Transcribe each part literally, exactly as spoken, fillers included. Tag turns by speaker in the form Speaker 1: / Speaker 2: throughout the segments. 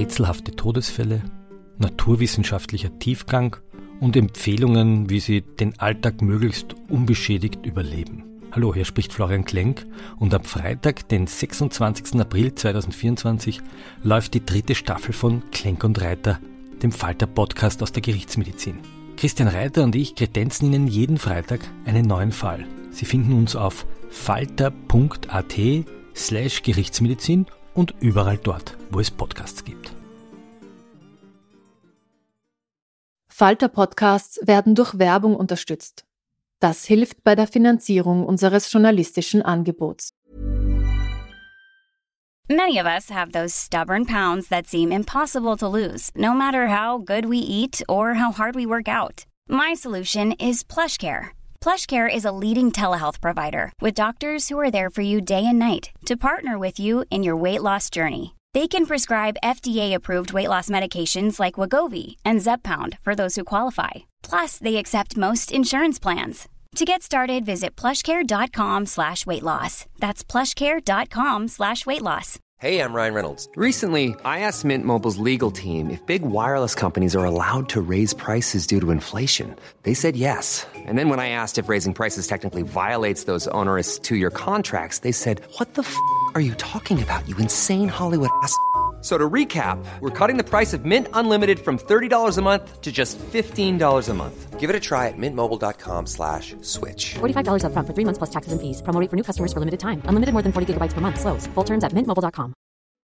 Speaker 1: rätselhafte Todesfälle, naturwissenschaftlicher Tiefgang und Empfehlungen, wie Sie den Alltag möglichst unbeschädigt überleben. Hallo, hier spricht Florian Klenk und am Freitag, den sechsundzwanzigsten April zweitausendvierundzwanzig, läuft die dritte Staffel von Klenk und Reiter, dem Falter-Podcast aus der Gerichtsmedizin. Christian Reiter und ich kredenzen Ihnen jeden Freitag einen neuen Fall. Sie finden uns auf falter.at slash Gerichtsmedizin und überall dort, wo es Podcasts gibt.
Speaker 2: Falter-Podcasts werden durch Werbung unterstützt. Das hilft bei der Finanzierung unseres journalistischen Angebots.
Speaker 3: Many of us have those stubborn pounds that seem impossible to lose, no matter how good we eat or how hard we work out. My solution is PlushCare. PlushCare is a leading telehealth provider with doctors who are there for you day and night to partner with you in your weight loss journey. They can prescribe F D A-approved weight loss medications like Wegovy and Zepbound for those who qualify. Plus, they accept most insurance plans. To get started, visit plushcare.com slash weight loss. That's plushcare.com slash weight loss.
Speaker 4: Hey, I'm Ryan Reynolds. Recently, I asked Mint Mobile's legal team if big wireless companies are allowed to raise prices due to inflation. They said yes. And then when I asked if raising prices technically violates those onerous two-year contracts, they said, what the f*** are you talking about, you insane Hollywood ass f- So to recap, we're cutting the price of Mint Unlimited from thirty dollars a month to just fifteen dollars a month. Give it a try at mintmobile.com slash switch.
Speaker 5: forty-five dollars up front for three months plus taxes and fees. Promo rate for new customers for limited time. Unlimited more than forty gigabytes per month. Slows full terms at mint mobile dot com.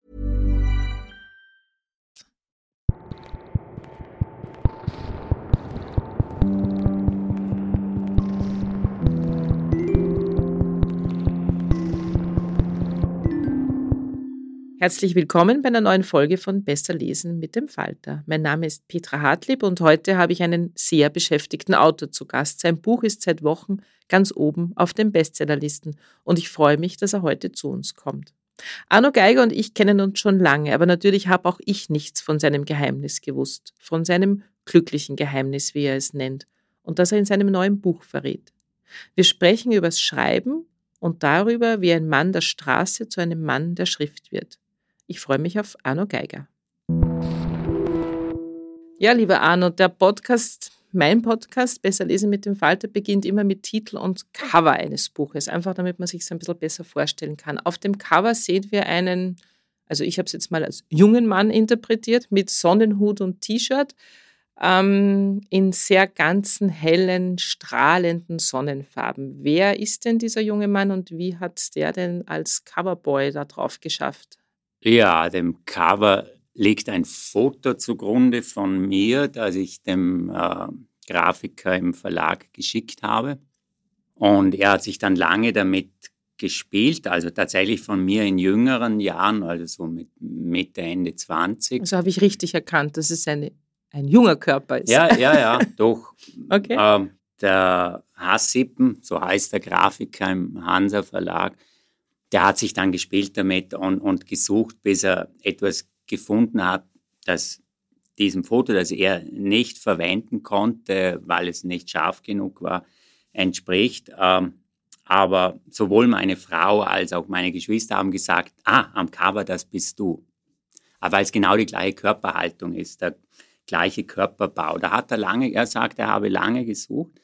Speaker 6: Herzlich willkommen bei einer neuen Folge von Besser lesen mit dem Falter. Mein Name ist Petra Hartlieb und heute habe ich einen sehr beschäftigten Autor zu Gast. Sein Buch ist seit Wochen ganz oben auf den Bestsellerlisten und ich freue mich, dass er heute zu uns kommt. Arno Geiger und ich kennen uns schon lange, aber natürlich habe auch ich nichts von seinem Geheimnis gewusst, von seinem glücklichen Geheimnis, wie er es nennt, und das er in seinem neuen Buch verrät. Wir sprechen über das Schreiben und darüber, wie ein Mann der Straße zu einem Mann der Schrift wird. Ich freue mich auf Arno Geiger. Ja, lieber Arno, der Podcast, mein Podcast, Besser lesen mit dem Falter, beginnt immer mit Titel und Cover eines Buches, einfach damit man sich es ein bisschen besser vorstellen kann. Auf dem Cover sehen wir einen, also ich habe es jetzt mal als jungen Mann interpretiert, mit Sonnenhut und T-Shirt, ähm, in sehr ganzen, hellen, strahlenden Sonnenfarben. Wer ist denn dieser junge Mann und wie hat der denn als Coverboy da drauf geschafft?
Speaker 7: Ja, dem Cover liegt ein Foto zugrunde von mir, das ich dem äh, Grafiker im Verlag geschickt habe. Und er hat sich dann lange damit gespielt, also tatsächlich von mir in jüngeren Jahren, also so mit Mitte, Ende zwanzig.
Speaker 6: Also habe ich richtig erkannt, dass es eine, ein junger Körper ist.
Speaker 7: Ja, ja, ja, doch.
Speaker 6: Okay.
Speaker 7: Ähm, der Hassippen, so heißt der Grafiker im Hansa Verlag, der hat sich dann gespielt damit und, und gesucht, bis er etwas gefunden hat, das diesem Foto, das er nicht verwenden konnte, weil es nicht scharf genug war, entspricht. Ähm, aber sowohl meine Frau als auch meine Geschwister haben gesagt, ah, am Cover, das bist du. Aber weil es genau die gleiche Körperhaltung ist, der gleiche Körperbau. Da hat er lange, er sagt, er habe lange gesucht.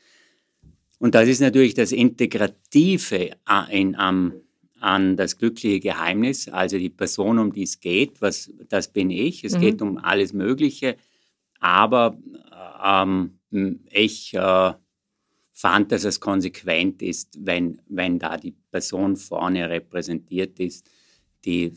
Speaker 7: Und das ist natürlich das Integrative in, am an das glückliche Geheimnis, also die Person, um die es geht, was, das bin ich. Es mhm. geht um alles Mögliche, aber ähm, ich äh, fand, dass es konsequent ist, wenn, wenn da die Person vorne repräsentiert ist, die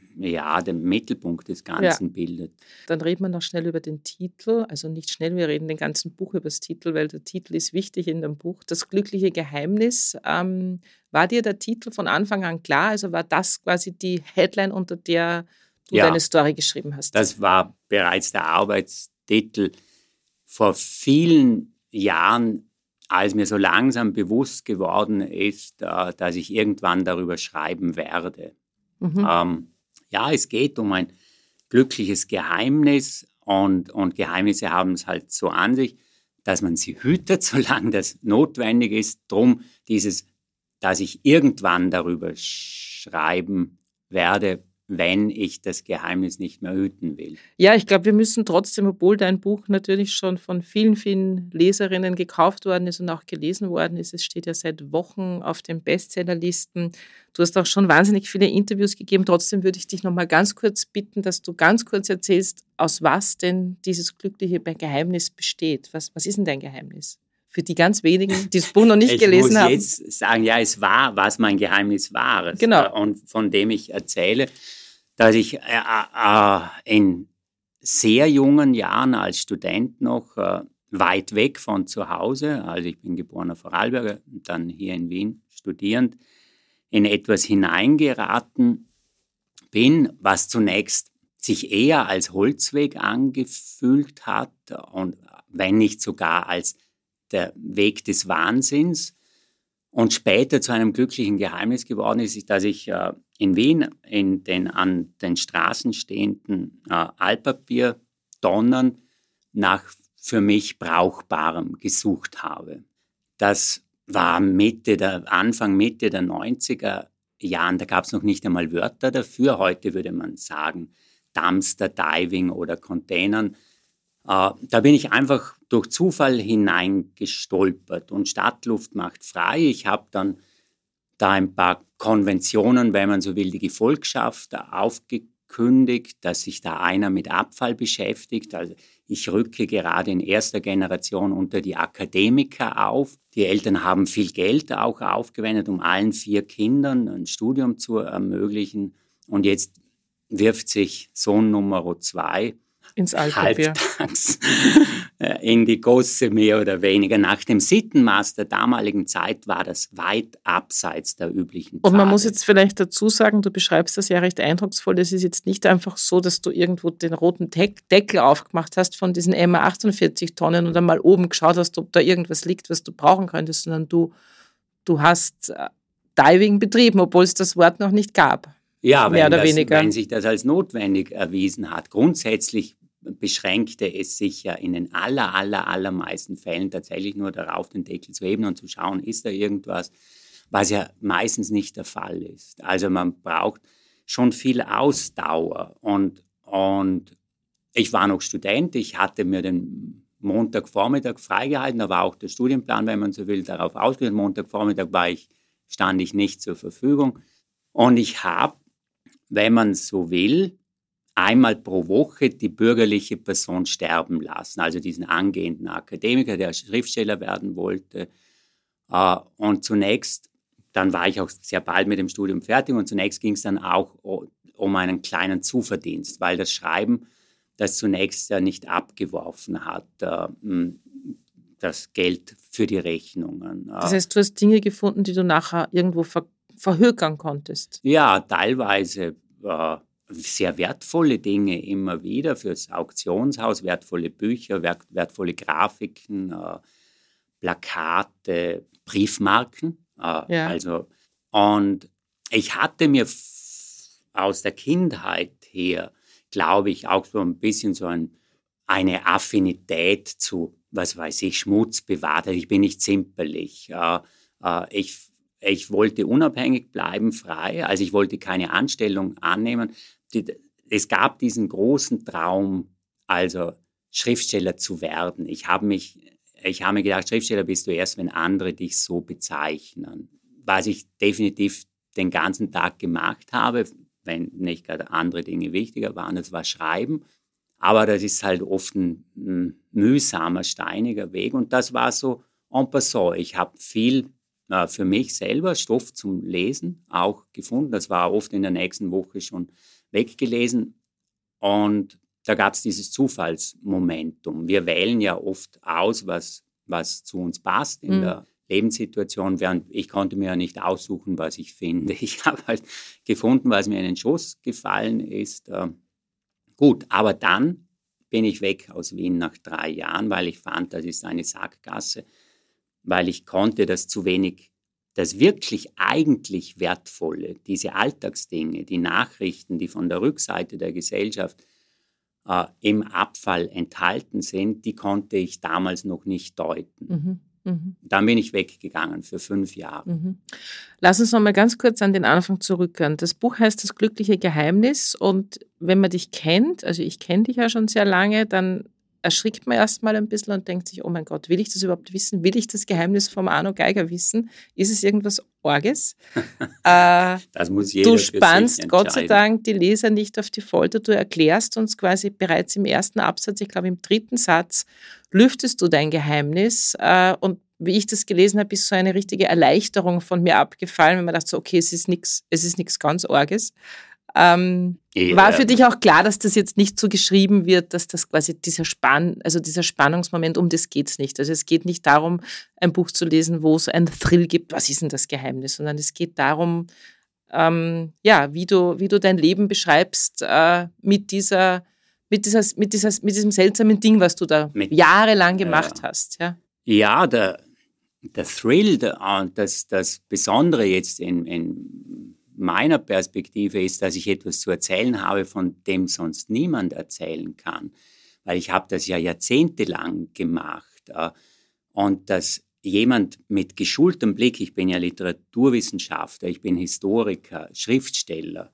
Speaker 7: ja den Mittelpunkt des Ganzen ja. bildet.
Speaker 6: Dann reden wir noch schnell über den Titel, also nicht schnell, wir reden den ganzen Buch über das Titel, weil der Titel ist wichtig in dem Buch. Das glückliche Geheimnis. Ähm, war dir der Titel von Anfang an klar? Also war das quasi die Headline, unter der du ja, deine Story geschrieben hast?
Speaker 7: Das war bereits der Arbeitstitel. Vor vielen Jahren, als mir so langsam bewusst geworden ist, äh, dass ich irgendwann darüber schreiben werde. Mhm. Ähm, ja, es geht um ein glückliches Geheimnis und, und Geheimnisse haben es halt so an sich, dass man sie hütet, solange das notwendig ist. Drum dieses, dass ich irgendwann darüber schreiben werde, wenn ich das Geheimnis nicht mehr hüten will.
Speaker 6: Ja, ich glaube, wir müssen trotzdem, obwohl dein Buch natürlich schon von vielen, vielen Leserinnen gekauft worden ist und auch gelesen worden ist, es steht ja seit Wochen auf den Bestsellerlisten. Du hast auch schon wahnsinnig viele Interviews gegeben. Trotzdem würde ich dich noch mal ganz kurz bitten, dass du ganz kurz erzählst, aus was denn dieses glückliche Geheimnis besteht. Was, was ist denn dein Geheimnis? Für die ganz wenigen, die das Buch noch nicht
Speaker 7: ich
Speaker 6: gelesen haben.
Speaker 7: Ich muss jetzt sagen, ja, es war, was mein Geheimnis war.
Speaker 6: Genau.
Speaker 7: Und von dem ich erzähle, dass ich äh, äh, in sehr jungen Jahren als Student noch äh, weit weg von zu Hause, also ich bin geborener Vorarlberger, dann hier in Wien studierend, in etwas hineingeraten bin, was zunächst sich eher als Holzweg angefühlt hat und wenn nicht sogar als der Weg des Wahnsinns und später zu einem glücklichen Geheimnis geworden ist, dass ich äh, in Wien in den an den Straßen stehenden äh, Altpapiertonnen nach für mich Brauchbarem gesucht habe. Das war Mitte der, Anfang, Mitte der neunziger Jahren, da gab es noch nicht einmal Wörter dafür. Heute würde man sagen Dumpster Diving oder Containern. Uh, da bin ich einfach durch Zufall hineingestolpert und Stadtluft macht frei. Ich habe dann da ein paar Konventionen, wenn man so will, die Gefolgschaft aufgekündigt, dass sich da einer mit Abfall beschäftigt. Also ich rücke gerade in erster Generation unter die Akademiker auf. Die Eltern haben viel Geld auch aufgewendet, um allen vier Kindern ein Studium zu ermöglichen. Und jetzt wirft sich Sohn Nummer zwei
Speaker 6: ins Altpapier.
Speaker 7: Halbtags in die Gosse mehr oder weniger. Nach dem Sittenmaß der damaligen Zeit war das weit abseits der üblichen Pfade.
Speaker 6: Und man muss jetzt vielleicht dazu sagen, du beschreibst das ja recht eindrucksvoll, es ist jetzt nicht einfach so, dass du irgendwo den roten Deckel aufgemacht hast von diesen M A achtundvierzig Tonnen und einmal oben geschaut hast, ob da irgendwas liegt, was du brauchen könntest, sondern du, du hast Diving betrieben, obwohl es das Wort noch nicht gab.
Speaker 7: Ja,
Speaker 6: mehr
Speaker 7: wenn,
Speaker 6: oder
Speaker 7: das,
Speaker 6: weniger.
Speaker 7: wenn sich das als notwendig erwiesen hat. Grundsätzlich beschränkte es sich ja in den aller, aller, allermeisten Fällen tatsächlich nur darauf, den Deckel zu heben und zu schauen, ist da irgendwas, was ja meistens nicht der Fall ist. Also man braucht schon viel Ausdauer. Und, und ich war noch Student, ich hatte mir den Montagvormittag freigehalten, da war auch der Studienplan, wenn man so will, darauf ausgerichtet. Montagvormittag war ich, stand ich nicht zur Verfügung. Und ich habe, wenn man so will, einmal pro Woche die bürgerliche Person sterben lassen, also diesen angehenden Akademiker, der Schriftsteller werden wollte. Und zunächst, dann war ich auch sehr bald mit dem Studium fertig und zunächst ging es dann auch um einen kleinen Zuverdienst, weil das Schreiben das zunächst ja nicht abgeworfen hat, das Geld für die Rechnungen.
Speaker 6: Das heißt, du hast Dinge gefunden, die du nachher irgendwo ver- verhökern konntest?
Speaker 7: Ja, teilweise äh, sehr wertvolle Dinge immer wieder fürs Auktionshaus, wertvolle Bücher, wert, wertvolle Grafiken, äh, Plakate, Briefmarken. Äh,
Speaker 6: ja.
Speaker 7: Also, und ich hatte mir f- aus der Kindheit her, glaube ich, auch so ein bisschen so ein, eine Affinität zu, was weiß ich, Schmutz bewahrt. Ich bin nicht zimperlich. Äh, äh, ich Ich wollte unabhängig bleiben, frei. Also ich wollte keine Anstellung annehmen. Die, es gab diesen großen Traum, also Schriftsteller zu werden. Ich habe mich, ich habe mir gedacht, Schriftsteller bist du erst, wenn andere dich so bezeichnen. Was ich definitiv den ganzen Tag gemacht habe, wenn nicht gerade andere Dinge wichtiger waren, das war Schreiben. Aber das ist halt oft ein, ein mühsamer, steiniger Weg. Und das war so en passant. Ich habe viel für mich selber Stoff zum Lesen auch gefunden. Das war oft in der nächsten Woche schon weggelesen. Und da gab es dieses Zufallsmomentum. Wir wählen ja oft aus, was, was zu uns passt in mhm. der Lebenssituation, während ich konnte mir ja nicht aussuchen, was ich finde. Ich habe halt gefunden, was mir in den Schoß gefallen ist. Gut, aber dann bin ich weg aus Wien nach drei Jahren, weil ich fand, das ist eine Sackgasse, weil ich konnte das zu wenig, das wirklich eigentlich Wertvolle, diese Alltagsdinge, die Nachrichten, die von der Rückseite der Gesellschaft äh, im Abfall enthalten sind, die konnte ich damals noch nicht deuten.
Speaker 6: Mhm.
Speaker 7: Mhm. Dann bin ich weggegangen für fünf Jahre.
Speaker 6: Mhm. Lass uns noch mal ganz kurz an den Anfang zurückkehren. Das Buch heißt Das glückliche Geheimnis und wenn man dich kennt, also ich kenne dich ja schon sehr lange, dann erschrickt man erstmal ein bisschen und denkt sich, oh mein Gott, will ich das überhaupt wissen? Will ich das Geheimnis vom Arno Geiger wissen? Ist es irgendwas Orges? äh,
Speaker 7: das muss jeder
Speaker 6: du
Speaker 7: für sich
Speaker 6: spannst Gott sei
Speaker 7: entscheiden.
Speaker 6: Dank die Leser nicht auf die Folter. Du erklärst uns quasi bereits im ersten Absatz, ich glaube im dritten Satz, lüftest du dein Geheimnis. Äh, und wie ich das gelesen habe, ist so eine richtige Erleichterung von mir abgefallen, wenn man dachte, so, okay, es ist nichts, es ist nichts ganz Orges. Ähm, ja. War für dich auch klar, dass das jetzt nicht so geschrieben wird, dass das quasi dieser Spann, also dieser Spannungsmoment, um das geht's nicht. Also es geht nicht darum, ein Buch zu lesen, wo es einen Thrill gibt, was ist denn das Geheimnis, sondern es geht darum, ähm, ja, wie du, wie du dein Leben beschreibst äh, mit dieser, mit dieser, mit dieser, mit diesem seltsamen Ding, was du da mit, jahrelang gemacht
Speaker 7: ja.
Speaker 6: hast. Ja,
Speaker 7: ja der, der Thrill, der, das, das Besondere jetzt in, in meiner Perspektive ist, dass ich etwas zu erzählen habe, von dem sonst niemand erzählen kann. Weil ich habe das ja jahrzehntelang gemacht. Und dass jemand mit geschultem Blick, ich bin ja Literaturwissenschaftler, ich bin Historiker, Schriftsteller,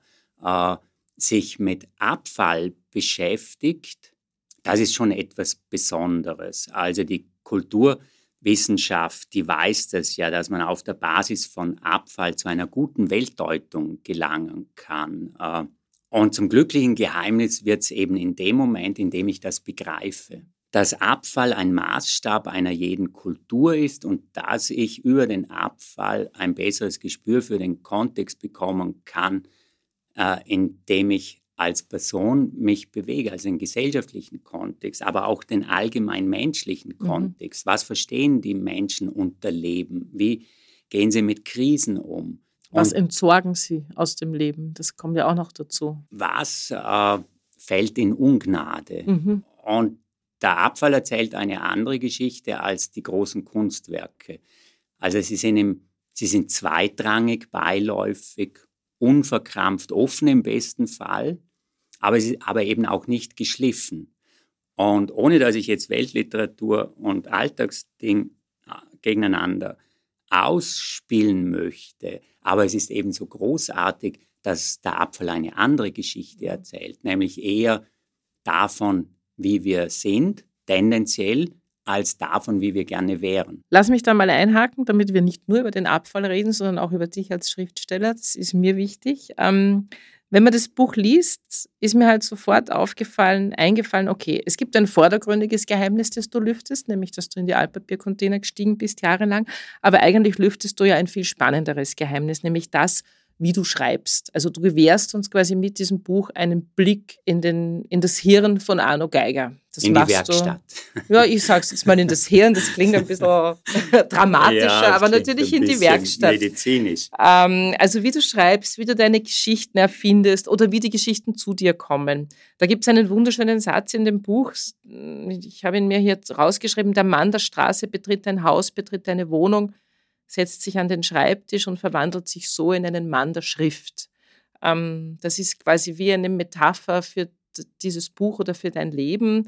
Speaker 7: sich mit Abfall beschäftigt, das ist schon etwas Besonderes. Also die Kultur Wissenschaft, die weiß das ja, dass man auf der Basis von Abfall zu einer guten Weltdeutung gelangen kann. Und zum glücklichen Geheimnis wird es eben in dem Moment, in dem ich das begreife, dass Abfall ein Maßstab einer jeden Kultur ist und dass ich über den Abfall ein besseres Gespür für den Kontext bekommen kann, indem ich als Person mich bewege, also den gesellschaftlichen Kontext, aber auch den allgemein menschlichen Kontext. Mhm. Was verstehen die Menschen unter Leben? Wie gehen sie mit Krisen um?
Speaker 6: Was
Speaker 7: Und
Speaker 6: entsorgen sie aus dem Leben? Das kommt ja auch noch dazu.
Speaker 7: Was äh, fällt in Ungnade? Mhm. Und der Abfall erzählt eine andere Geschichte als die großen Kunstwerke. Also sie sind, im, sie sind zweitrangig, beiläufig, unverkrampft, offen im besten Fall, aber, sie, aber eben auch nicht geschliffen. Und ohne dass ich jetzt Weltliteratur und Alltagsding gegeneinander ausspielen möchte, aber es ist eben so großartig, dass der Abfall eine andere Geschichte erzählt, nämlich eher davon, wie wir sind, tendenziell, als davon, wie wir gerne wären.
Speaker 6: Lass mich da mal einhaken, damit wir nicht nur über den Abfall reden, sondern auch über dich als Schriftsteller. Das ist mir wichtig. Ähm, wenn man das Buch liest, ist mir halt sofort aufgefallen, eingefallen, okay, es gibt ein vordergründiges Geheimnis, das du lüftest, nämlich, dass du in die Altpapiercontainer gestiegen bist jahrelang. Aber eigentlich lüftest du ja ein viel spannenderes Geheimnis, nämlich das, wie du schreibst. Also du gewährst uns quasi mit diesem Buch einen Blick in, den, in das Hirn von Arno Geiger. Das
Speaker 7: in die Werkstatt.
Speaker 6: Du, ja, ich sag's jetzt mal in das Hirn, das klingt ein bisschen dramatischer,
Speaker 7: ja,
Speaker 6: aber natürlich in die Werkstatt.
Speaker 7: Medizinisch.
Speaker 6: Ähm, also wie du schreibst, wie du deine Geschichten erfindest oder wie die Geschichten zu dir kommen. Da gibt es einen wunderschönen Satz in dem Buch, ich habe ihn mir hier rausgeschrieben, der Mann der Straße betritt ein Haus, betritt eine Wohnung, setzt sich an den Schreibtisch und verwandelt sich so in einen Mann der Schrift. Ähm, das ist quasi wie eine Metapher für dieses Buch oder für dein Leben.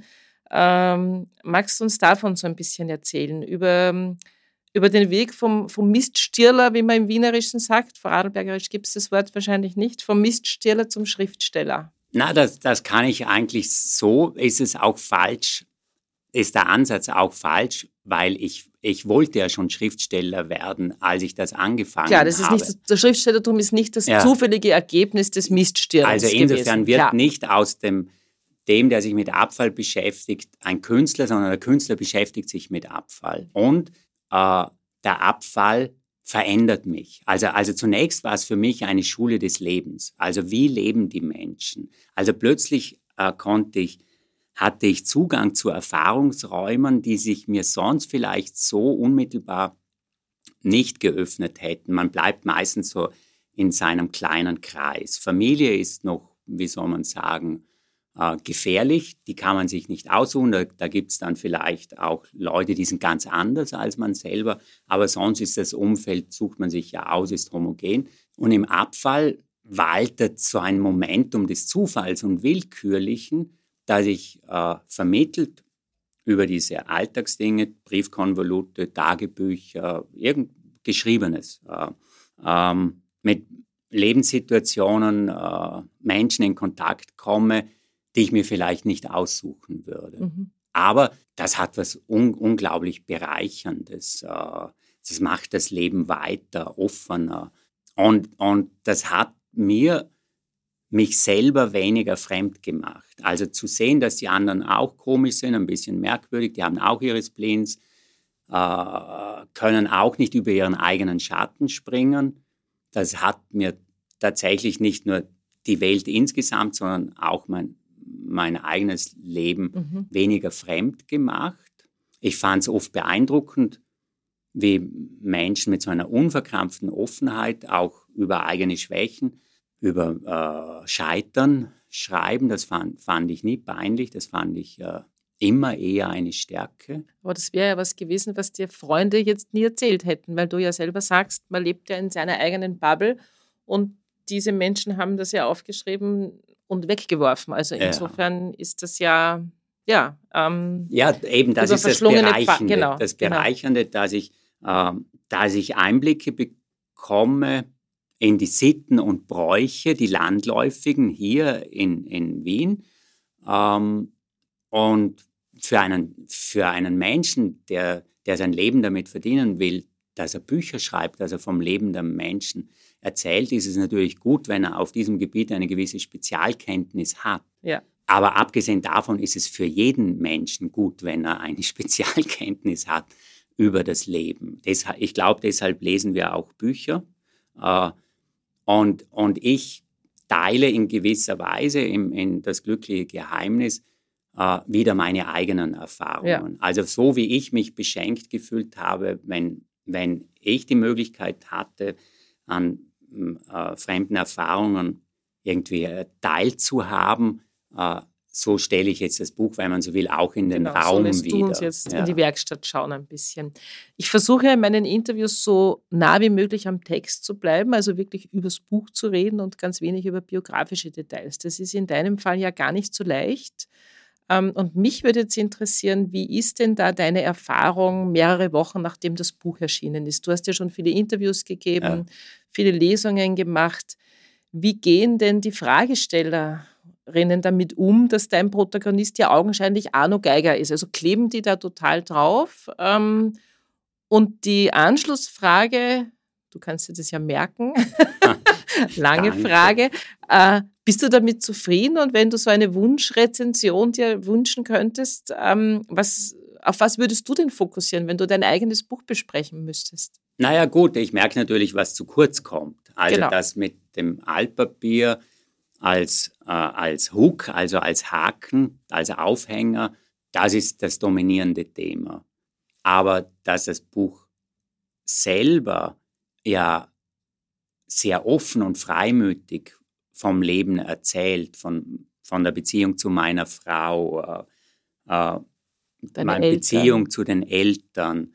Speaker 6: Ähm, magst du uns davon so ein bisschen erzählen? Über, über den Weg vom, vom Miststirler, wie man im Wienerischen sagt, Vorarlbergerisch gibt es das Wort wahrscheinlich nicht, vom Miststirler zum Schriftsteller.
Speaker 7: Na, das, das kann ich eigentlich so, ist es auch falsch, ist der Ansatz auch falsch, weil ich, ich wollte ja schon Schriftsteller werden, als ich das angefangen habe.
Speaker 6: Klar, das ist
Speaker 7: habe.
Speaker 6: nicht, das Schriftstellertum ist nicht das ja. zufällige Ergebnis des Miststirners
Speaker 7: Also insofern
Speaker 6: gewesen.
Speaker 7: wird
Speaker 6: ja.
Speaker 7: nicht aus dem, dem, der sich mit Abfall beschäftigt, ein Künstler, sondern der Künstler beschäftigt sich mit Abfall. Und äh, der Abfall verändert mich. Also, also zunächst war es für mich eine Schule des Lebens. Also wie leben die Menschen? Also plötzlich äh, konnte ich hatte ich Zugang zu Erfahrungsräumen, die sich mir sonst vielleicht so unmittelbar nicht geöffnet hätten. Man bleibt meistens so in seinem kleinen Kreis. Familie ist noch, wie soll man sagen, äh, gefährlich. Die kann man sich nicht aussuchen. Da, da gibt es dann vielleicht auch Leute, die sind ganz anders als man selber. Aber sonst ist das Umfeld, sucht man sich ja aus, ist homogen. Und im Abfall waltet so ein Momentum des Zufalls und Willkürlichen, das ich äh, vermittelt über diese Alltagsdinge, Briefkonvolute, Tagebücher, irgend Geschriebenes, äh, ähm, mit Lebenssituationen, äh, Menschen in Kontakt komme, die ich mir vielleicht nicht aussuchen würde. Mhm. Aber das hat was un- unglaublich Bereicherndes. Äh, das macht das Leben weiter, offener. Und, und das hat mir mich selber weniger fremd gemacht. Also zu sehen, dass die anderen auch komisch sind, ein bisschen merkwürdig, die haben auch ihre Spleens, äh, können auch nicht über ihren eigenen Schatten springen. Das hat mir tatsächlich nicht nur die Welt insgesamt, sondern auch mein, mein eigenes Leben mhm. weniger fremd gemacht. Ich fand es oft beeindruckend, wie Menschen mit so einer unverkrampften Offenheit auch über eigene Schwächen, über äh, Scheitern schreiben. Das fand, fand ich nie peinlich, das fand ich äh, immer eher eine Stärke.
Speaker 6: Aber das wäre ja was gewesen, was dir Freunde jetzt nie erzählt hätten, weil du ja selber sagst, man lebt ja in seiner eigenen Bubble und diese Menschen haben das ja aufgeschrieben und weggeworfen. Also insofern ja. ist das ja, ja. Ähm,
Speaker 7: ja, eben, das ist das Bereichernde,
Speaker 6: genau,
Speaker 7: das Bereichernde, genau. dass ich, äh, dass ich Einblicke bekomme in die Sitten und Bräuche, die landläufigen hier in, in Wien. Ähm, und für einen, für einen Menschen, der, der sein Leben damit verdienen will, dass er Bücher schreibt, dass er vom Leben der Menschen erzählt, ist es natürlich gut, wenn er auf diesem Gebiet eine gewisse Spezialkenntnis hat.
Speaker 6: Ja.
Speaker 7: Aber abgesehen davon ist es für jeden Menschen gut, wenn er eine Spezialkenntnis hat über das Leben. Deshalb, ich glaube, deshalb lesen wir auch Bücher. Äh, und, und ich teile in gewisser Weise in, in das glückliche Geheimnis äh, wieder meine eigenen Erfahrungen. Ja. Also so wie ich mich beschenkt gefühlt habe, wenn, wenn ich die Möglichkeit hatte, an äh, fremden Erfahrungen irgendwie äh, teilzuhaben, äh, so stelle ich jetzt das Buch, wenn man so will, auch in den genau, Raum
Speaker 6: so lässt
Speaker 7: wieder.
Speaker 6: Du uns jetzt ja. in die Werkstatt schauen ein bisschen. Ich versuche in meinen Interviews so nah wie möglich am Text zu bleiben, also wirklich übers Buch zu reden und ganz wenig über biografische Details. Das ist in deinem Fall ja gar nicht so leicht. Und mich würde jetzt interessieren, wie ist denn da deine Erfahrung mehrere Wochen, nachdem das Buch erschienen ist? Du hast ja schon viele Interviews gegeben, ja. viele Lesungen gemacht. Wie gehen denn die Fragestellerinnen damit um, dass dein Protagonist ja augenscheinlich Arno Geiger ist? Also kleben die da total drauf? Und die Anschlussfrage, du kannst dir das ja merken, lange
Speaker 7: Danke.
Speaker 6: Frage, äh, bist du damit zufrieden? Und wenn du so eine Wunschrezension dir wünschen könntest, ähm, was, auf was würdest du denn fokussieren, wenn du dein eigenes Buch besprechen müsstest?
Speaker 7: Naja gut, ich merke natürlich, was zu kurz kommt. Also genau. das mit dem Altpapier als, äh, als Hook, also als Haken, als Aufhänger, das ist das dominierende Thema. Aber dass das Buch selber ja sehr offen und freimütig vom Leben erzählt, von, von der Beziehung zu meiner Frau, äh, meine Beziehung zu den Eltern,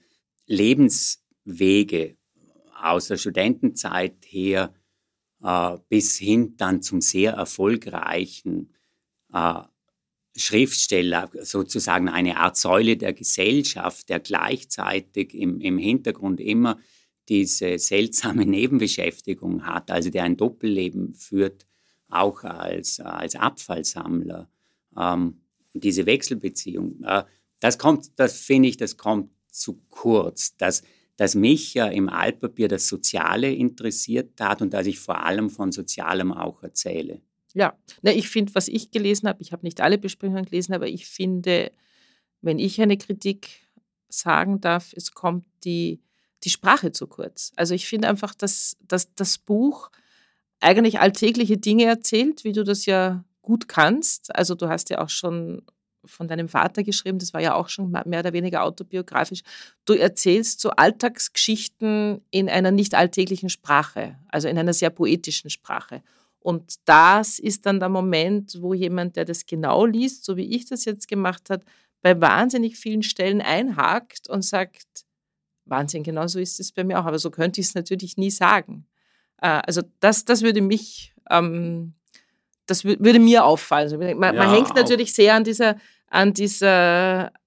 Speaker 7: Lebenswege aus der Studentenzeit her äh, bis hin dann zum sehr erfolgreichen äh, Schriftsteller, sozusagen eine Art Säule der Gesellschaft, der gleichzeitig im, im Hintergrund immer diese seltsame Nebenbeschäftigung hat, also der ein Doppelleben führt, auch als, als Abfallsammler. Ähm, diese Wechselbeziehung, äh, das kommt, das finde ich, das kommt zu kurz. Dass, dass mich ja im Altpapier das Soziale interessiert hat und dass ich vor allem von Sozialem auch erzähle.
Speaker 6: Ja, ne, ich finde, was ich gelesen habe, ich habe nicht alle Besprechungen gelesen, aber ich finde, wenn ich eine Kritik sagen darf, es kommt die die Sprache zu kurz. Also ich finde einfach, dass, dass das Buch eigentlich alltägliche Dinge erzählt, wie du das ja gut kannst. Also du hast ja auch schon von deinem Vater geschrieben, das war ja auch schon mehr oder weniger autobiografisch. Du erzählst so Alltagsgeschichten in einer nicht alltäglichen Sprache, also in einer sehr poetischen Sprache. Und das ist dann der Moment, wo jemand, der das genau liest, so wie ich das jetzt gemacht habe, bei wahnsinnig vielen Stellen einhakt und sagt, Wahnsinn, genau so ist es bei mir auch. Aber so könnte ich es natürlich nie sagen. Äh, also das, das würde mich, ähm, das w- würde mir auffallen. Also man, ja, man hängt natürlich sehr an dieser, an dieser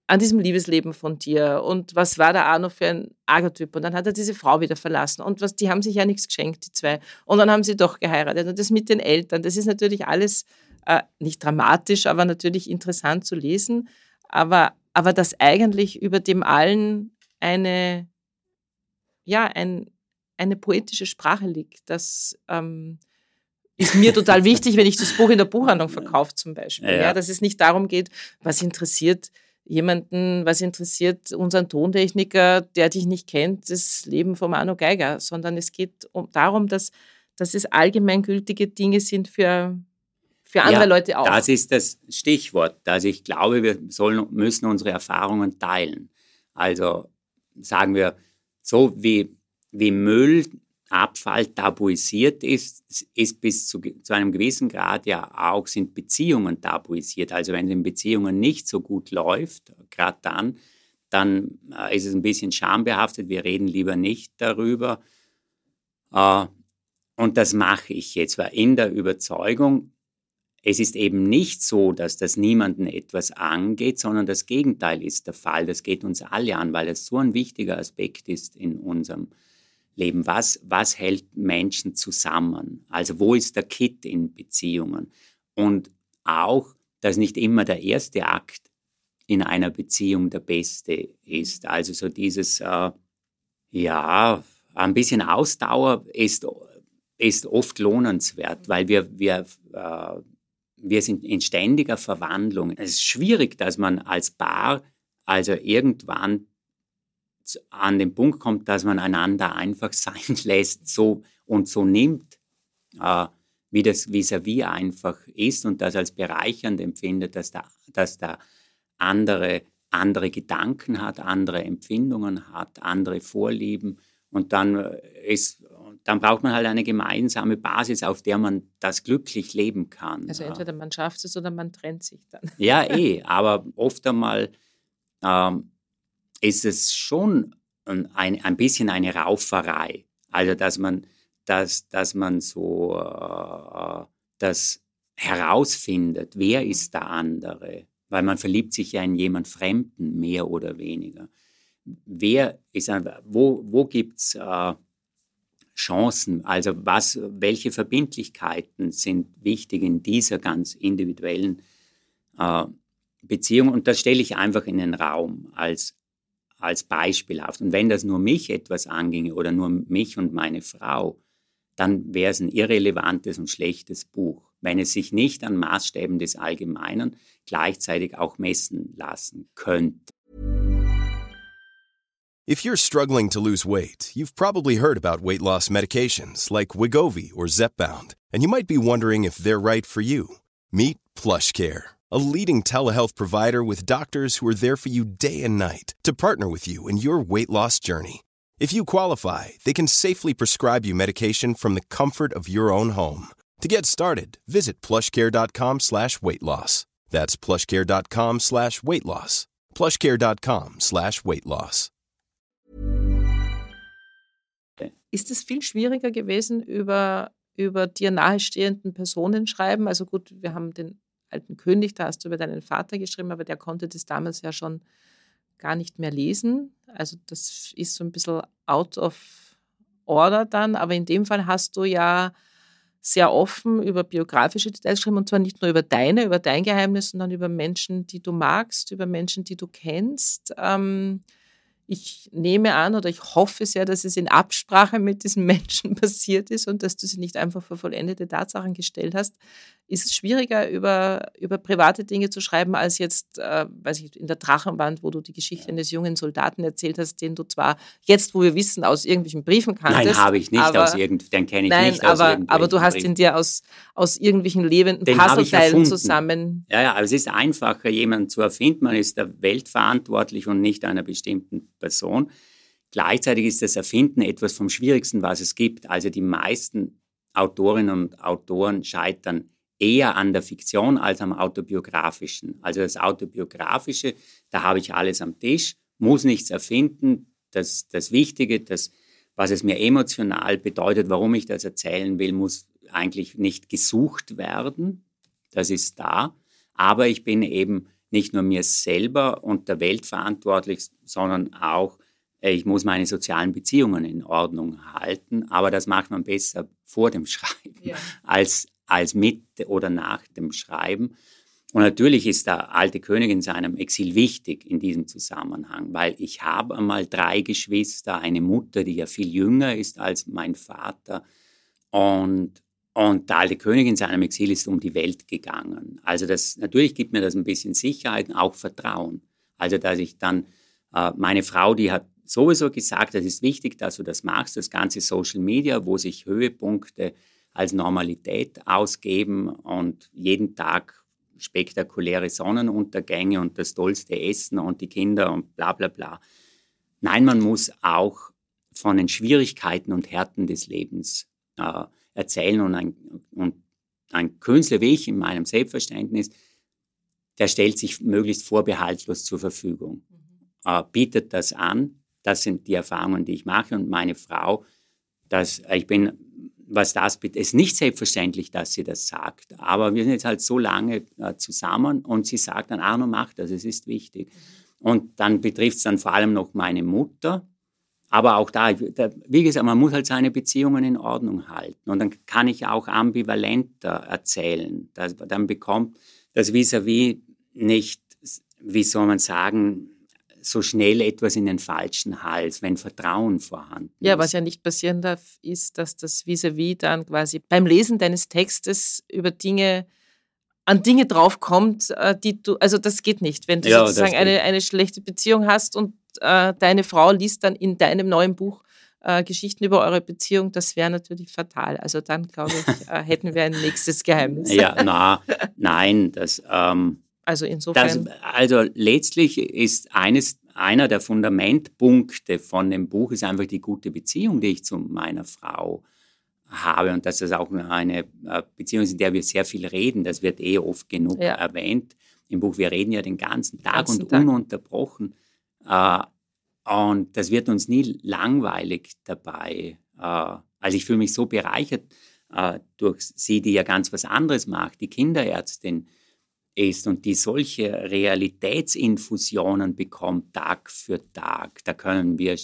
Speaker 6: an diesem Liebesleben von dir und was war da auch noch für ein Archetyp und dann hat er diese Frau wieder verlassen und was, die haben sich ja nichts geschenkt, die zwei, und dann haben sie doch geheiratet und das mit den Eltern, das ist natürlich alles äh, nicht dramatisch, aber natürlich interessant zu lesen, aber, aber dass eigentlich über dem allen eine, ja, ein, eine poetische Sprache liegt, das ähm, ist mir total wichtig, wenn ich das Buch in der Buchhandlung verkaufe zum Beispiel, ja, ja, dass es nicht darum geht, was interessiert jemanden, was interessiert unseren Tontechniker, der dich nicht kennt, das Leben von Arno Geiger, sondern es geht um, darum, dass, dass es allgemeingültige Dinge sind für, für andere
Speaker 7: ja,
Speaker 6: Leute auch.
Speaker 7: Das ist das Stichwort. Also ich glaube, wir sollen, müssen unsere Erfahrungen teilen. Also sagen wir, so wie, wie Müllabfall tabuisiert ist, ist bis zu, zu einem gewissen Grad ja auch sind Beziehungen tabuisiert. Also wenn es in Beziehungen nicht so gut läuft, gerade dann, dann äh, ist es ein bisschen schambehaftet. Wir reden lieber nicht darüber. Äh, und das mache ich jetzt, weil in der Überzeugung, es ist eben nicht so, dass das niemanden etwas angeht, sondern das Gegenteil ist der Fall. Das geht uns alle an, weil das so ein wichtiger Aspekt ist in unserem Leben. Was, was hält Menschen zusammen? Also wo ist der Kitt in Beziehungen? Und auch, dass nicht immer der erste Akt in einer Beziehung der beste ist. Also so dieses, äh, ja, ein bisschen Ausdauer ist, ist oft lohnenswert, weil wir, wir äh, Wir sind in ständiger Verwandlung. Es ist schwierig, dass man als Paar also irgendwann an den Punkt kommt, dass man einander einfach sein lässt so und so nimmt, äh, wie das vis-à-vis einfach ist und das als bereichernd empfindet, dass der, dass der andere andere Gedanken hat, andere Empfindungen hat, andere Vorlieben und dann ist dann braucht man halt eine gemeinsame Basis, auf der man das glücklich leben kann.
Speaker 6: Also entweder man schafft es oder man trennt sich dann.
Speaker 7: Ja, eh, aber oft einmal ähm, ist es schon ein, ein bisschen eine Rauferei. Also dass man, dass, dass man so äh, das herausfindet, wer ist der andere? Weil man verliebt sich ja in jemand Fremden, mehr oder weniger. Wer ist, wo, wo gibt es äh, Chancen, also was, welche Verbindlichkeiten sind wichtig in dieser ganz individuellen äh, Beziehung und das stelle ich einfach in den Raum als, als beispielhaft. Und wenn das nur mich etwas anginge oder nur mich und meine Frau, dann wäre es ein irrelevantes und schlechtes Buch, wenn es sich nicht an Maßstäben des Allgemeinen gleichzeitig auch messen lassen könnte.
Speaker 8: If you're struggling to lose weight, you've probably heard about weight loss medications like Wegovy or Zepbound, and you might be wondering if they're right for you. Meet PlushCare, a leading telehealth provider with doctors who are there for you day and night to partner with you in your weight loss journey. If you qualify, they can safely prescribe you medication from the comfort of your own home. To get started, visit plushcare.com slash weight loss. That's plushcare.com slash weight loss. plushcare.com slash weight loss.
Speaker 6: Ist es viel schwieriger gewesen, über, über dir nahestehenden Personen schreiben? Also gut, wir haben den alten König, da hast du über deinen Vater geschrieben, aber der konnte das damals ja schon gar nicht mehr lesen. Also das ist so ein bisschen out of order dann, aber in dem Fall hast du ja sehr offen über biografische Details geschrieben und zwar nicht nur über deine, über dein Geheimnis, sondern über Menschen, die du magst, über Menschen, die du kennst. Ähm, Ich nehme an oder ich hoffe sehr, dass es in Absprache mit diesen Menschen passiert ist und dass du sie nicht einfach für vollendete Tatsachen gestellt hast. Ist es schwieriger, über, über private Dinge zu schreiben, als jetzt, äh, weiß ich, in der Drachenwand, wo du die Geschichte eines jungen Soldaten erzählt hast, den du zwar jetzt, wo wir wissen, aus irgendwelchen Briefen kanntest.
Speaker 7: Nein, habe ich nicht
Speaker 6: aber,
Speaker 7: aus irgend, den kenne ich
Speaker 6: nein,
Speaker 7: nicht aus
Speaker 6: aber,
Speaker 7: irgendwelchen
Speaker 6: aber du hast
Speaker 7: Briefen.
Speaker 6: ihn dir aus, aus irgendwelchen lebenden
Speaker 7: Den habe ich
Speaker 6: Puzzleteilen
Speaker 7: erfunden.
Speaker 6: zusammen.
Speaker 7: Ja, ja, aber es ist einfacher, jemanden zu erfinden. Man ist der Welt verantwortlich und nicht einer bestimmten Person. Gleichzeitig ist das Erfinden etwas vom Schwierigsten, was es gibt. Also die meisten Autorinnen und Autoren scheitern eher an der Fiktion als am Autobiografischen. Also das Autobiografische, da habe ich alles am Tisch, muss nichts erfinden. Das, das Wichtige, das, was es mir emotional bedeutet, warum ich das erzählen will, muss eigentlich nicht gesucht werden. Das ist da. Aber ich bin eben nicht nur mir selber und der Welt verantwortlich, sondern auch, ich muss meine sozialen Beziehungen in Ordnung halten. Aber das macht man besser vor dem Schreiben ja. als, als mit oder nach dem Schreiben. Und natürlich ist der alte König in seinem Exil wichtig in diesem Zusammenhang, weil ich habe einmal drei Geschwister, eine Mutter, die ja viel jünger ist als mein Vater. Und, und der alte König in seinem Exil ist um die Welt gegangen. Also das, natürlich gibt mir das ein bisschen Sicherheit und auch Vertrauen. Also dass ich dann, äh, meine Frau, die hat sowieso gesagt, das ist wichtig, dass du das machst, das ganze Social Media, wo sich Höhepunkte als Normalität ausgeben und jeden Tag spektakuläre Sonnenuntergänge und das tollste Essen und die Kinder und bla bla bla. Nein, man muss auch von den Schwierigkeiten und Härten des Lebens äh, erzählen und ein, und ein Künstler wie ich in meinem Selbstverständnis, der stellt sich möglichst vorbehaltlos zur Verfügung, mhm. äh, bietet das an. Das sind die Erfahrungen, die ich mache und meine Frau, dass ich bin was das betrifft, ist nicht selbstverständlich, dass sie das sagt. Aber wir sind jetzt halt so lange äh, zusammen und sie sagt dann, Arno, mach das, es ist wichtig. Und dann betrifft es dann vor allem noch meine Mutter. Aber auch da, da, wie gesagt, man muss halt seine Beziehungen in Ordnung halten. Und dann kann ich auch ambivalenter erzählen. Das, dann bekommt das Vis-à-vis nicht, wie soll man sagen, so schnell etwas in den falschen Hals, wenn Vertrauen vorhanden ist.
Speaker 6: Ja, was ja nicht passieren darf, ist, dass das Vis-à-vis dann quasi beim Lesen deines Textes über Dinge, an Dinge draufkommt, die du, also das geht nicht. Wenn du ja, sozusagen eine, eine schlechte Beziehung hast und äh, deine Frau liest dann in deinem neuen Buch äh, Geschichten über eure Beziehung, das wäre natürlich fatal. Also dann, glaube ich, äh, hätten wir ein nächstes Geheimnis.
Speaker 7: Ja, na, nein, das... Ähm
Speaker 6: Also insofern.
Speaker 7: Das, also letztlich ist eines, einer der Fundamentpunkte von dem Buch ist einfach die gute Beziehung, die ich zu meiner Frau habe. Und dass das auch eine Beziehung ist, in der wir sehr viel reden. Das wird eh oft genug ja. erwähnt im Buch. Wir reden ja den ganzen Tag ganzen und Tag. ununterbrochen. Und das wird uns nie langweilig dabei. Also ich fühle mich so bereichert durch sie, die ja ganz was anderes macht, die Kinderärztin ist und die solche Realitätsinfusionen bekommt Tag für Tag. Da können wir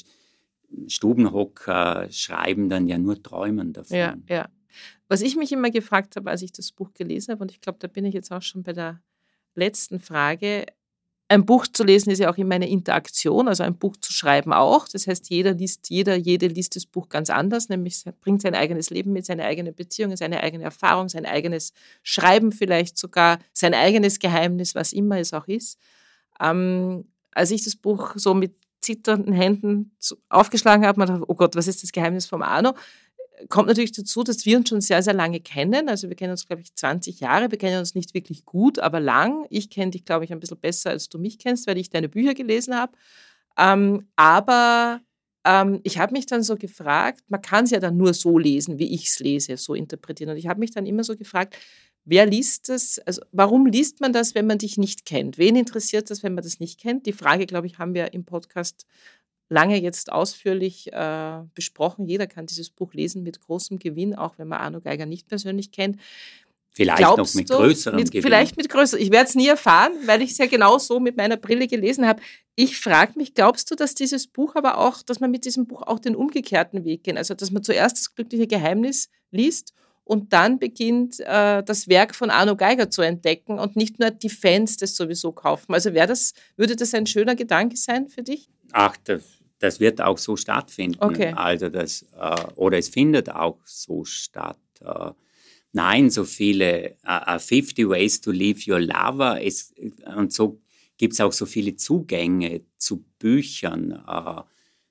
Speaker 7: Stubenhocker schreiben dann ja nur träumen davon.
Speaker 6: Ja, ja. Was ich mich immer gefragt habe, als ich das Buch gelesen habe, und ich glaube, da bin ich jetzt auch schon bei der letzten Frage, ein Buch zu lesen ist ja auch immer eine Interaktion, also ein Buch zu schreiben auch. Das heißt, jeder liest, jeder, jede liest das Buch ganz anders, nämlich bringt sein eigenes Leben mit, seine eigene Beziehung, seine eigene Erfahrung, sein eigenes Schreiben vielleicht sogar, sein eigenes Geheimnis, was immer es auch ist. Ähm, als ich das Buch so mit zitternden Händen aufgeschlagen habe, man dachte, oh Gott, was ist das Geheimnis vom Arno? Kommt natürlich dazu, dass wir uns schon sehr, sehr lange kennen. Also wir kennen uns, glaube ich, zwanzig Jahre. Wir kennen uns nicht wirklich gut, aber lang. Ich kenne dich, glaube ich, ein bisschen besser, als du mich kennst, weil ich deine Bücher gelesen habe. Ähm, aber ähm, ich habe mich dann so gefragt, man kann es ja dann nur so lesen, wie ich es lese, so interpretieren. Und ich habe mich dann immer so gefragt, wer liest das? Also warum liest man das, wenn man dich nicht kennt? Wen interessiert das, wenn man das nicht kennt? Die Frage, glaube ich, haben wir im Podcast lange jetzt ausführlich äh, besprochen. Jeder kann dieses Buch lesen mit großem Gewinn, auch wenn man Arno Geiger nicht persönlich kennt.
Speaker 7: Vielleicht
Speaker 6: Glaubst
Speaker 7: noch mit
Speaker 6: du,
Speaker 7: größerem
Speaker 6: mit,
Speaker 7: Gewinn.
Speaker 6: Vielleicht mit größerem. Ich werde es nie erfahren, weil ich es ja genau so mit meiner Brille gelesen habe. Ich frage mich, glaubst du, dass dieses Buch aber auch, dass man mit diesem Buch auch den umgekehrten Weg geht? Also, dass man zuerst das glückliche Geheimnis liest und dann beginnt, äh, das Werk von Arno Geiger zu entdecken und nicht nur die Fans das sowieso kaufen. Also wäre das, würde das ein schöner Gedanke sein für dich?
Speaker 7: Ach, das Das wird auch so stattfinden.
Speaker 6: Okay.
Speaker 7: Also das, äh, oder es findet auch so statt. Äh, nein, so viele uh, fifty Ways to Leave Your Lover. Es, und so gibt es auch so viele Zugänge zu Büchern. Äh,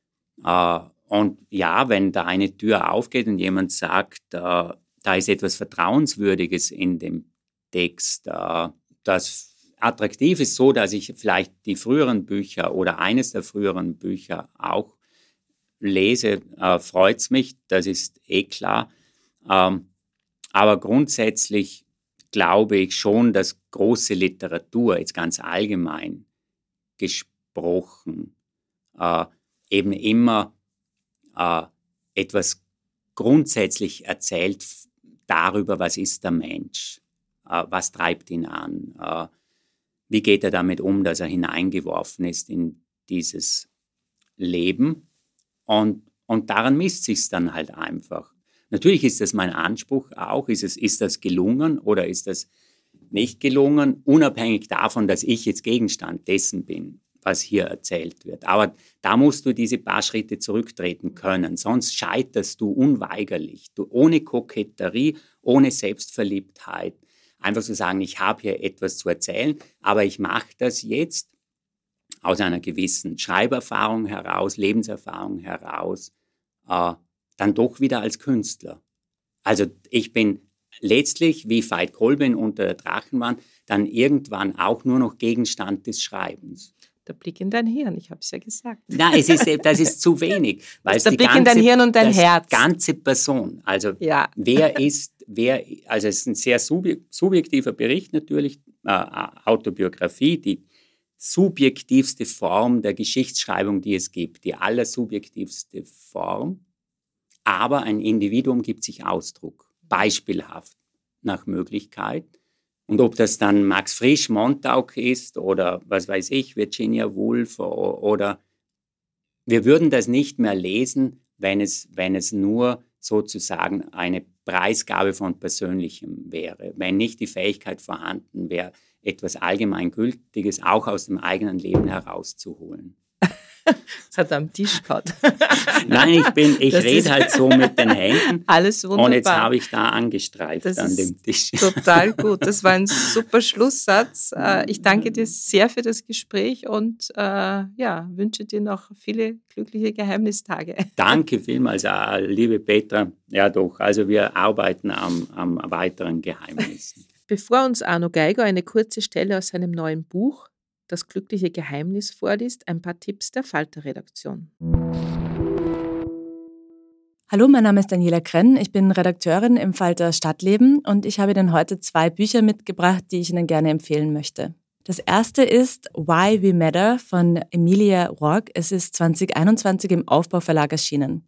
Speaker 7: äh, und ja, wenn da eine Tür aufgeht und jemand sagt, äh, da ist etwas Vertrauenswürdiges in dem Text, äh, das attraktiv ist, so, dass ich vielleicht die früheren Bücher oder eines der früheren Bücher auch lese, äh, freut es mich, das ist eh klar. Ähm, aber grundsätzlich glaube ich schon, dass große Literatur, jetzt ganz allgemein gesprochen, äh, eben immer äh, etwas grundsätzlich erzählt darüber, was ist der Mensch, äh, was treibt ihn an, äh, wie geht er damit um, dass er hineingeworfen ist in dieses Leben? Und, und daran misst sich es dann halt einfach. Natürlich ist das mein Anspruch auch. Ist, es, ist das gelungen oder ist das nicht gelungen? Unabhängig davon, dass ich jetzt Gegenstand dessen bin, was hier erzählt wird. Aber da musst du diese paar Schritte zurücktreten können. Sonst scheiterst du unweigerlich. Du, ohne Koketterie, ohne Selbstverliebtheit. Einfach zu sagen, ich habe hier etwas zu erzählen, aber ich mache das jetzt aus einer gewissen Schreiberfahrung heraus, Lebenserfahrung heraus, äh, dann doch wieder als Künstler. Also ich bin letztlich, wie Veit Kolben unter der Drachenwand, dann irgendwann auch nur noch Gegenstand des Schreibens.
Speaker 6: Der Blick in dein Hirn, ich habe es ja gesagt.
Speaker 7: Nein, es ist, das ist zu wenig. Weil
Speaker 6: das ist der
Speaker 7: die
Speaker 6: Blick
Speaker 7: ganze,
Speaker 6: in dein Hirn und dein
Speaker 7: das
Speaker 6: Herz.
Speaker 7: ganze Person. Also
Speaker 6: ja.
Speaker 7: wer ist, wer, also es ist ein sehr subjektiver Bericht natürlich, äh, Autobiografie, die subjektivste Form der Geschichtsschreibung, die es gibt, die allersubjektivste Form. Aber ein Individuum gibt sich Ausdruck, beispielhaft nach Möglichkeit. Und ob das dann Max Frisch, Montauk ist oder was weiß ich, Virginia Woolf oder wir würden das nicht mehr lesen, wenn es, wenn es nur sozusagen eine Preisgabe von Persönlichem wäre, wenn nicht die Fähigkeit vorhanden wäre, etwas Allgemeingültiges auch aus dem eigenen Leben herauszuholen.
Speaker 6: Das hat er am Tisch gehabt.
Speaker 7: Nein, ich, bin, ich rede halt so mit den Händen.
Speaker 6: Alles wunderbar.
Speaker 7: Und jetzt habe ich da angestreift
Speaker 6: das
Speaker 7: an dem Tisch.
Speaker 6: Total gut. Das war ein super Schlusssatz. Ich danke dir sehr für das Gespräch und äh, ja, wünsche dir noch viele glückliche Geheimnistage. Danke
Speaker 7: vielmals, liebe Petra. Ja doch, also wir arbeiten am, am weiteren Geheimnissen.
Speaker 6: Bevor uns Arno Geiger eine kurze Stelle aus seinem neuen Buch Das glückliche Geheimnis vorliest, ein paar Tipps der Falter-Redaktion.
Speaker 9: Hallo, mein Name ist Daniela Krenn, ich bin Redakteurin im Falter Stadtleben und ich habe Ihnen heute zwei Bücher mitgebracht, die ich Ihnen gerne empfehlen möchte. Das erste ist Why We Matter von Emilia Roark. Es ist zwanzig einundzwanzig im Aufbau-Verlag erschienen.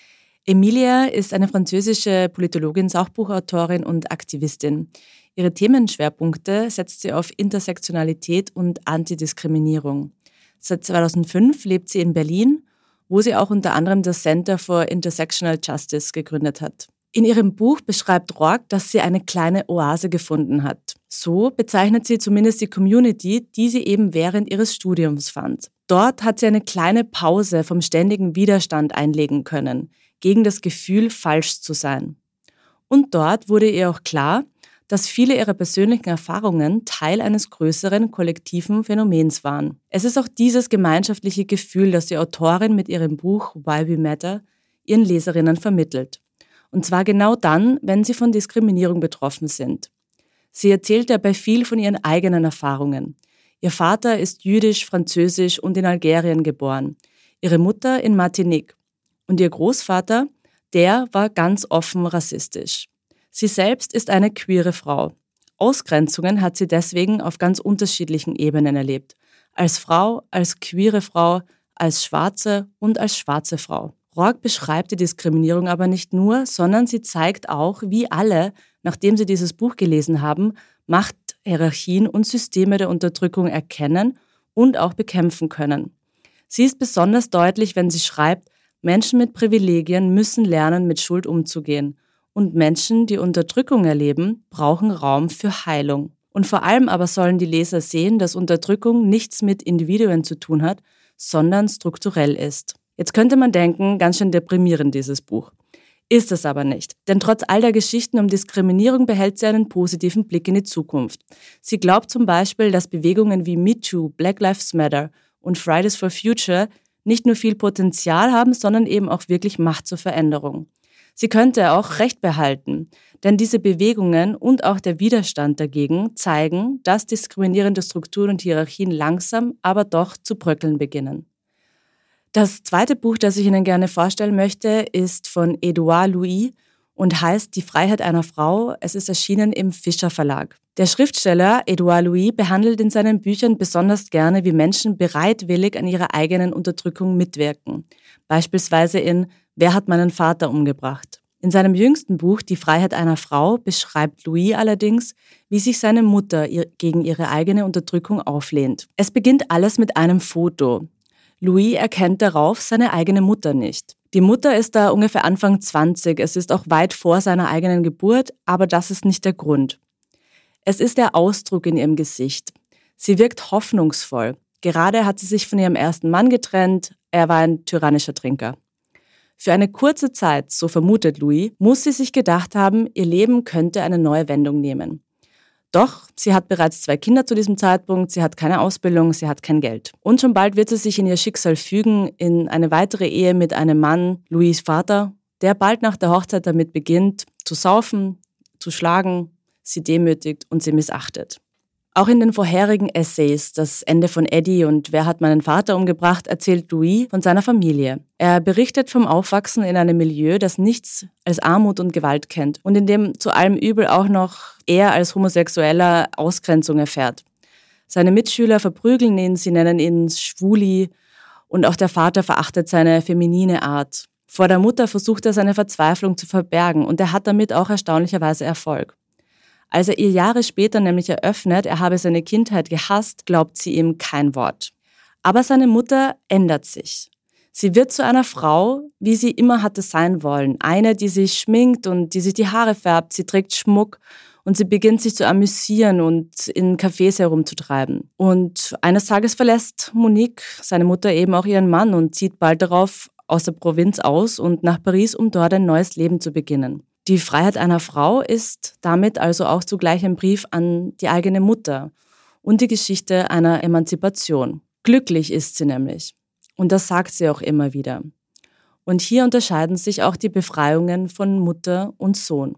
Speaker 9: Emilia ist eine französische Politologin, Sachbuchautorin und Aktivistin. Ihre Themenschwerpunkte setzt sie auf Intersektionalität und Antidiskriminierung. Seit zweitausendfünf lebt sie in Berlin, wo sie auch unter anderem das Center for Intersectional Justice gegründet hat. In ihrem Buch beschreibt Roark, dass sie eine kleine Oase gefunden hat. So bezeichnet sie zumindest die Community, die sie eben während ihres Studiums fand. Dort hat sie eine kleine Pause vom ständigen Widerstand einlegen können, gegen das Gefühl, falsch zu sein. Und dort wurde ihr auch klar, dass viele ihrer persönlichen Erfahrungen Teil eines größeren kollektiven Phänomens waren. Es ist auch dieses gemeinschaftliche Gefühl, das die Autorin mit ihrem Buch Why We Matter ihren Leserinnen vermittelt. Und zwar genau dann, wenn sie von Diskriminierung betroffen sind. Sie erzählt dabei viel von ihren eigenen Erfahrungen. Ihr Vater ist jüdisch, französisch und in Algerien geboren, ihre Mutter in Martinique. Und ihr Großvater, der war ganz offen rassistisch. Sie selbst ist eine queere Frau. Ausgrenzungen hat sie deswegen auf ganz unterschiedlichen Ebenen erlebt. Als Frau, als queere Frau, als schwarze und als schwarze Frau. Roark beschreibt die Diskriminierung aber nicht nur, sondern sie zeigt auch, wie alle, nachdem sie dieses Buch gelesen haben, Machthierarchien und Systeme der Unterdrückung erkennen und auch bekämpfen können. Sie ist besonders deutlich, wenn sie schreibt, Menschen mit Privilegien müssen lernen, mit Schuld umzugehen. Und Menschen, die Unterdrückung erleben, brauchen Raum für Heilung. Und vor allem aber sollen die Leser sehen, dass Unterdrückung nichts mit Individuen zu tun hat, sondern strukturell ist. Jetzt könnte man denken, ganz schön deprimierend dieses Buch. Ist es aber nicht. Denn trotz all der Geschichten um Diskriminierung behält sie einen positiven Blick in die Zukunft. Sie glaubt zum Beispiel, dass Bewegungen wie MeToo, Black Lives Matter und Fridays for Future nicht nur viel Potenzial haben, sondern eben auch wirklich Macht zur Veränderung. Sie könnte auch Recht behalten, denn diese Bewegungen und auch der Widerstand dagegen zeigen, dass diskriminierende Strukturen und Hierarchien langsam, aber doch zu bröckeln beginnen. Das zweite Buch, das ich Ihnen gerne vorstellen möchte, ist von Edouard Louis und heißt Die Freiheit einer Frau. Es ist erschienen im Fischer Verlag. Der Schriftsteller Edouard Louis behandelt in seinen Büchern besonders gerne, wie Menschen bereitwillig an ihrer eigenen Unterdrückung mitwirken. Beispielsweise in Wer hat meinen Vater umgebracht? In seinem jüngsten Buch Die Freiheit einer Frau beschreibt Louis allerdings, wie sich seine Mutter gegen ihre eigene Unterdrückung auflehnt. Es beginnt alles mit einem Foto. Louis erkennt darauf seine eigene Mutter nicht. Die Mutter ist da ungefähr Anfang zwanzig, es ist auch weit vor seiner eigenen Geburt, aber das ist nicht der Grund. Es ist der Ausdruck in ihrem Gesicht. Sie wirkt hoffnungsvoll. Gerade hat sie sich von ihrem ersten Mann getrennt, er war ein tyrannischer Trinker. Für eine kurze Zeit, so vermutet Louis, muss sie sich gedacht haben, ihr Leben könnte eine neue Wendung nehmen. Doch, sie hat bereits zwei Kinder zu diesem Zeitpunkt, sie hat keine Ausbildung, sie hat kein Geld. Und schon bald wird sie sich in ihr Schicksal fügen, in eine weitere Ehe mit einem Mann, Louis' Vater, der bald nach der Hochzeit damit beginnt, zu saufen, zu schlagen, sie demütigt und sie missachtet. Auch in den vorherigen Essays, das Ende von Eddie und Wer hat meinen Vater umgebracht, erzählt Louis von seiner Familie. Er berichtet vom Aufwachsen in einem Milieu, das nichts als Armut und Gewalt kennt und in dem zu allem Übel auch noch er als Homosexueller Ausgrenzung erfährt. Seine Mitschüler verprügeln ihn, sie nennen ihn Schwuli und auch der Vater verachtet seine feminine Art. Vor der Mutter versucht er seine Verzweiflung zu verbergen und er hat damit auch erstaunlicherweise Erfolg. Als er ihr Jahre später nämlich eröffnet, er habe seine Kindheit gehasst, glaubt sie ihm kein Wort. Aber seine Mutter ändert sich. Sie wird zu einer Frau, wie sie immer hatte sein wollen. Eine, die sich schminkt und die sich die Haare färbt, sie trägt Schmuck und sie beginnt sich zu amüsieren und in Cafés herumzutreiben. Und eines Tages verlässt Monique, seine Mutter, eben auch ihren Mann und zieht bald darauf aus der Provinz aus und nach Paris, um dort ein neues Leben zu beginnen. Die Freiheit einer Frau ist damit also auch zugleich ein Brief an die eigene Mutter und die Geschichte einer Emanzipation. Glücklich ist sie nämlich. Und das sagt sie auch immer wieder. Und hier unterscheiden sich auch die Befreiungen von Mutter und Sohn.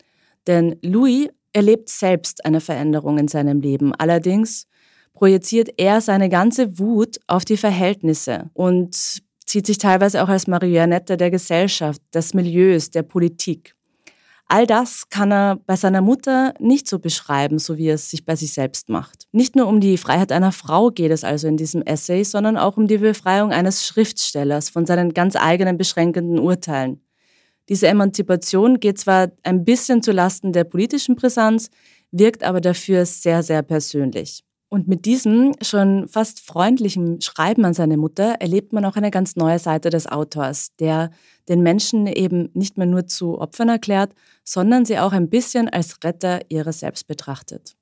Speaker 9: Denn Louis erlebt selbst eine Veränderung in seinem Leben. Allerdings projiziert er seine ganze Wut auf die Verhältnisse und sieht sich teilweise auch als Marionette der Gesellschaft, des Milieus, der Politik. All das kann er bei seiner Mutter nicht so beschreiben, so wie er es sich bei sich selbst macht. Nicht nur um die Freiheit einer Frau geht es also in diesem Essay, sondern auch um die Befreiung eines Schriftstellers von seinen ganz eigenen beschränkenden Urteilen. Diese Emanzipation geht zwar ein bisschen zulasten der politischen Brisanz, wirkt aber dafür sehr, sehr persönlich. Und mit diesem schon fast freundlichen Schreiben an seine Mutter erlebt man auch eine ganz neue Seite des Autors, der den Menschen eben nicht mehr nur zu Opfern erklärt, sondern sie auch ein bisschen als Retter ihrer selbst betrachtet.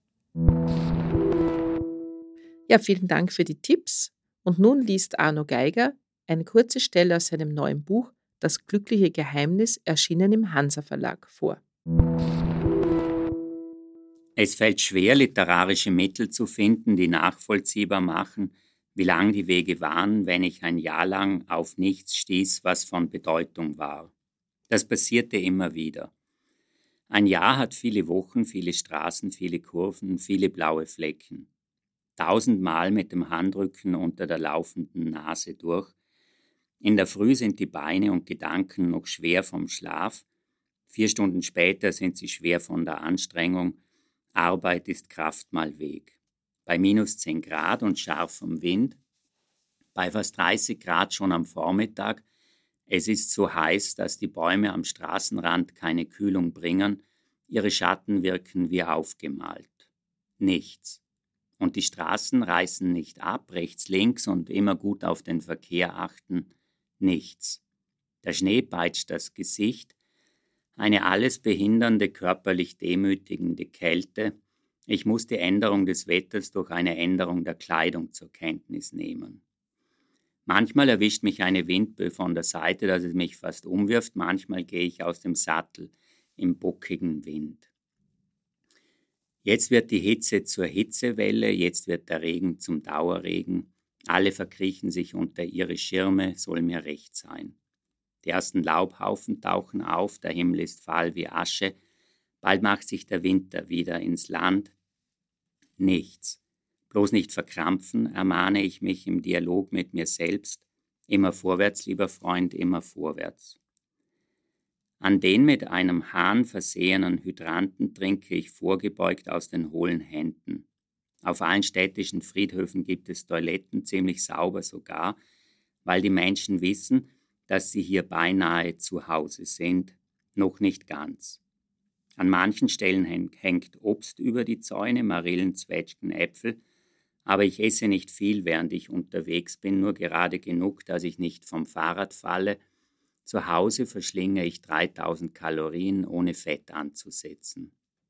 Speaker 6: Ja, vielen Dank für die Tipps. Und nun liest Arno Geiger eine kurze Stelle aus seinem neuen Buch Das glückliche Geheimnis, erschienen im Hansa Verlag, vor.
Speaker 7: Es fällt schwer, literarische Mittel zu finden, die nachvollziehbar machen, wie lang die Wege waren, wenn ich ein Jahr lang auf nichts stieß, was von Bedeutung war. Das passierte immer wieder. Ein Jahr hat viele Wochen, viele Straßen, viele Kurven, viele blaue Flecken. Tausendmal mit dem Handrücken unter der laufenden Nase durch. In der Früh sind die Beine und Gedanken noch schwer vom Schlaf. Vier Stunden später sind sie schwer von der Anstrengung. Arbeit ist Kraft mal Weg. Bei minus zehn Grad und scharfem Wind, bei fast dreißig Grad schon am Vormittag, es ist so heiß, dass die Bäume am Straßenrand keine Kühlung bringen, ihre Schatten wirken wie aufgemalt. Nichts. Und die Straßen reißen nicht ab, rechts, links und immer gut auf den Verkehr achten. Nichts. Der Schnee peitscht das Gesicht, eine alles behindernde, körperlich demütigende Kälte. Ich muss die Änderung des Wetters durch eine Änderung der Kleidung zur Kenntnis nehmen. Manchmal erwischt mich eine Windböe von der Seite, dass es mich fast umwirft. Manchmal gehe ich aus dem Sattel im bockigen Wind. Jetzt wird die Hitze zur Hitzewelle, jetzt wird der Regen zum Dauerregen. Alle verkriechen sich unter ihre Schirme, soll mir recht sein. Die ersten Laubhaufen tauchen auf, der Himmel ist fahl wie Asche. Bald macht sich der Winter wieder ins Land. Nichts. Bloß nicht verkrampfen, ermahne ich mich im Dialog mit mir selbst. Immer vorwärts, lieber Freund, immer vorwärts. An den mit einem Hahn versehenen Hydranten trinke ich vorgebeugt aus den hohlen Händen. Auf allen städtischen Friedhöfen gibt es Toiletten, ziemlich sauber sogar, weil die Menschen wissen, dass sie hier beinahe zu Hause sind. noch nicht ganz. An manchen Stellen hängt Obst über die Zäune, Marillen, Zwetschgen, Äpfel, aber ich esse nicht viel, während ich unterwegs bin, nur gerade genug, dass ich nicht vom Fahrrad falle. Zu Hause verschlinge ich dreitausend Kalorien, ohne Fett anzusetzen.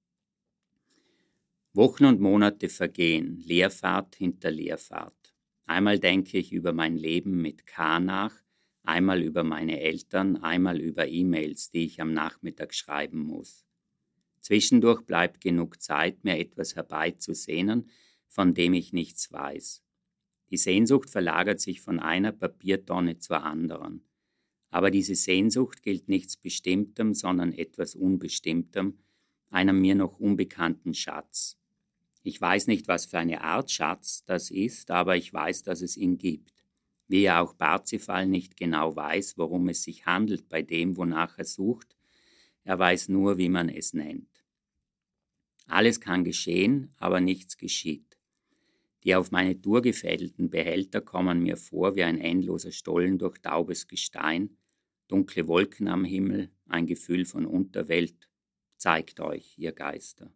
Speaker 7: Wochen und Monate vergehen, Leerfahrt hinter Leerfahrt. Einmal denke ich über mein Leben mit K nach, einmal über meine Eltern, einmal über E-Mails, die ich am Nachmittag schreiben muss. Zwischendurch bleibt genug Zeit, mir etwas herbeizusehnen, von dem ich nichts weiß. Die Sehnsucht verlagert sich von einer Papiertonne zur anderen. Aber diese Sehnsucht gilt nichts Bestimmtem, sondern etwas Unbestimmtem, einem mir noch unbekannten Schatz. Ich weiß nicht, was für eine Art Schatz das ist, aber ich weiß, dass es ihn gibt. Wie ja auch Parzifal nicht genau weiß, worum es sich handelt bei dem, wonach er sucht, er weiß nur, wie man es nennt. Alles kann geschehen, aber nichts geschieht. Die auf meine Tour gefädelten Behälter kommen mir vor wie ein endloser Stollen durch taubes Gestein, dunkle Wolken am Himmel, ein Gefühl von Unterwelt. Zeigt euch, ihr Geister.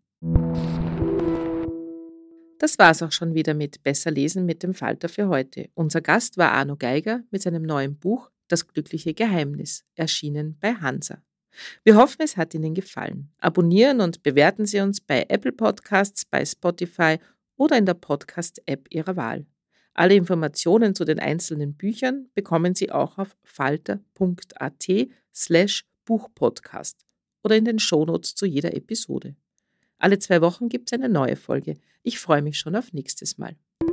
Speaker 6: Das war's auch schon wieder mit Besser lesen mit dem Falter für heute. Unser Gast war Arno Geiger mit seinem neuen Buch Das glückliche Geheimnis, erschienen bei Hansa. Wir hoffen, es hat Ihnen gefallen. Abonnieren und bewerten Sie uns bei Apple Podcasts, bei Spotify oder in der Podcast-App Ihrer Wahl. Alle Informationen zu den einzelnen Büchern bekommen Sie auch auf falter.at slash Buchpodcast oder in den Shownotes zu jeder Episode. Alle zwei Wochen gibt es eine neue Folge. Ich freue mich schon auf nächstes Mal.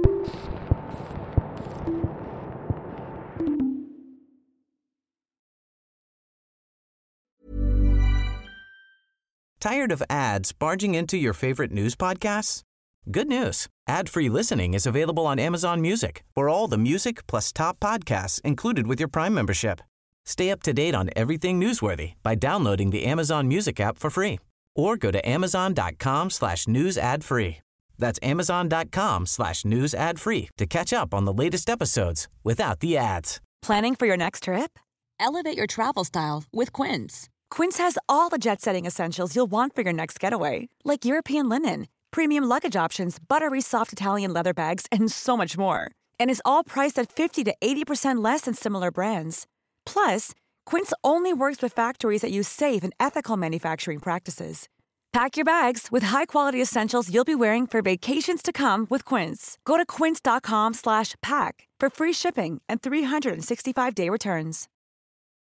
Speaker 10: Tired of ads barging into your favorite news podcasts? Good news. Ad-free listening is available on Amazon Music for all the music plus top podcasts included with your Prime membership. Stay up to date on everything newsworthy by downloading the Amazon Music app for free or go to amazon.com slash news ad free. That's amazon.com slash news ad free to catch up on the latest episodes without the ads.
Speaker 11: Planning for your next trip? Elevate your travel style with Quince. Quince has all the jet-setting essentials you'll want for your next getaway, like European linen, premium luggage options, buttery soft Italian leather bags, and so much more. And is all priced at fifty to eighty percent less than similar brands. Plus, Quince only works with factories that use safe and ethical manufacturing practices. Pack your bags with high-quality essentials you'll be wearing for vacations to come with Quince. Go to quince.com slash pack for free shipping and three sixty-five day returns.